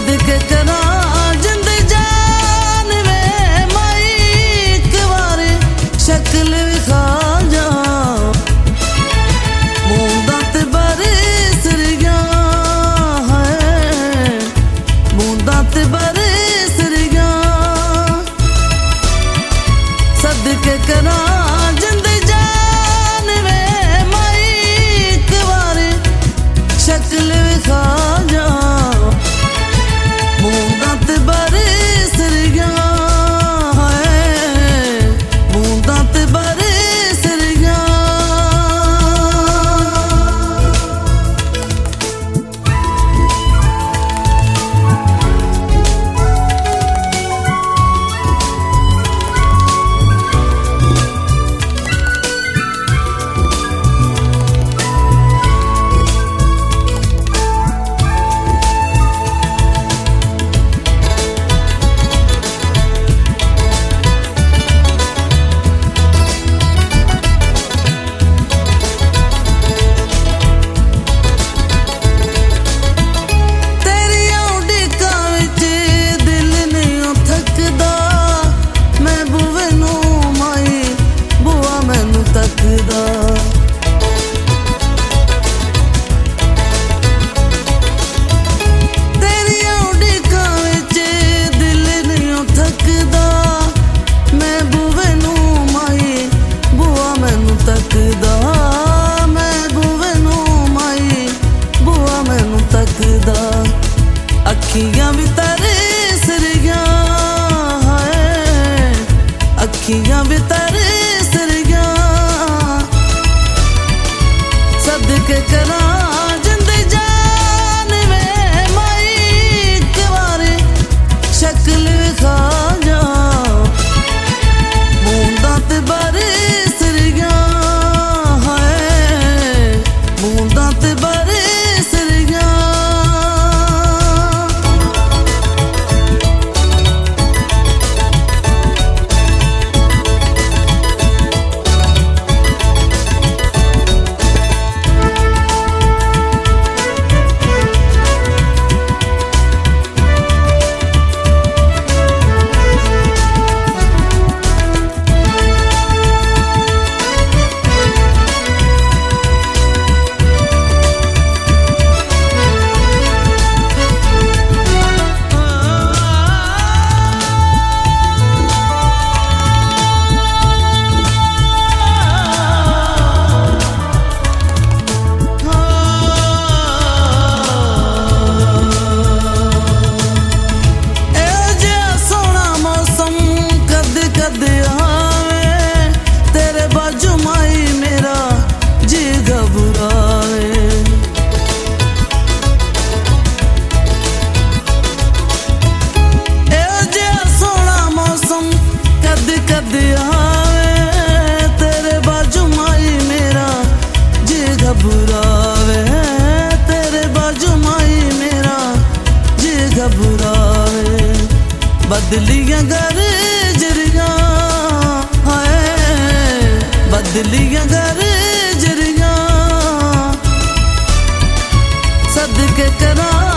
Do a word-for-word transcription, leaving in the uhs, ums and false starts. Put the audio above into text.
सदके करा जिंद जान वे माई एक बार शक्ल विखा जा मूंदा ते बरस रिया है मूंदा ते बरस रिया सदके करा जिंद जान वे माई एक बार शक्ल विखा जा अखियां भी तरस रिया है अखियां भी तरस रिया सदके करा जिंद जान वे माई एक बार शक्ल विखा जा मूंदा ते बरस रिया है मूंदा ते बरस रिया घबरावे तेरे बाजू माई मेरा जी घबरावे बदलियां गरजरिया हाय बदलियां गरजरिया सदके करा